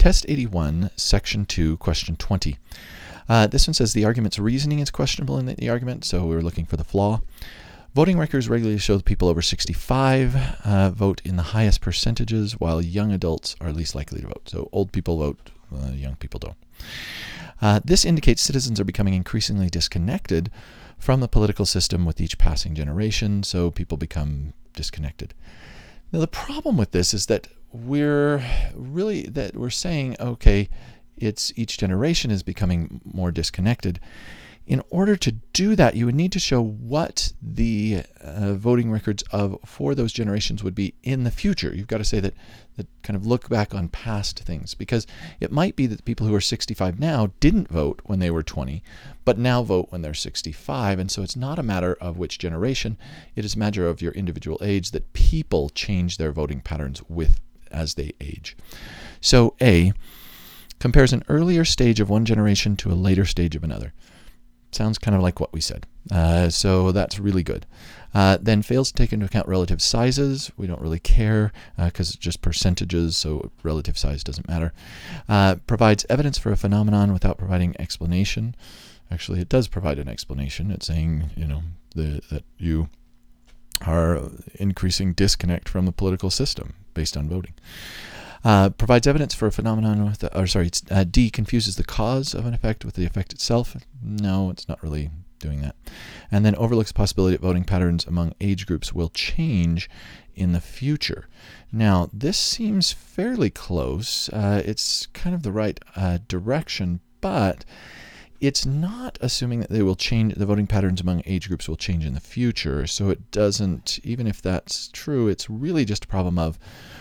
Test 81, Section 2, Question 20. This one says the argument's reasoning is questionable in the argument, so we're looking for the flaw. Voting records regularly show that people over 65 vote in the highest percentages, while young adults are least likely to vote. So old people vote, young people don't. This indicates citizens are becoming increasingly disconnected from the political system with each passing generation, so people become disconnected. Now, the problem with this is that we're saying, okay, it's each generation is becoming more disconnected. In order to do that, you would need to show what the voting records for those generations would be in the future. You've got to say that kind of look back on past things, because it might be that the people who are 65 now didn't vote when they were 20, but now vote when they're 65. And so it's not a matter of which generation. It is a matter of your individual age, that people change their voting patterns as they age. So A compares an earlier stage of one generation to a later stage of another. Sounds kind of like what we said. So that's really good. Then fails to take into account relative sizes. We don't really care because it's just percentages, so relative size doesn't matter. Provides evidence for a phenomenon without providing explanation. Actually, it does provide an explanation. It's saying, that you are increasing disconnect from the political system based on voting. Provides evidence for a phenomenon D confuses the cause of an effect with the effect itself. No, it's not really doing that. And then overlooks the possibility that voting patterns among age groups will change in the future. Now, this seems fairly close. It's kind of the right direction, but it's not assuming that they will change, the voting patterns among age groups will change in the future. So it doesn't, even if that's true, it's really just a problem of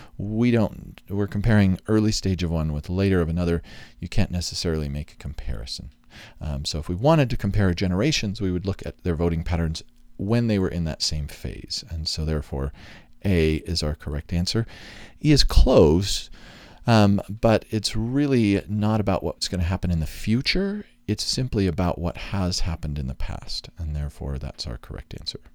we're comparing early stage of one with later of another. You can't necessarily make a comparison. So if we wanted to compare generations, we would look at their voting patterns when they were in that same phase. And so therefore, A is our correct answer. E is close, but it's really not about what's going to happen in the future. It's simply about what has happened in the past. And therefore, that's our correct answer.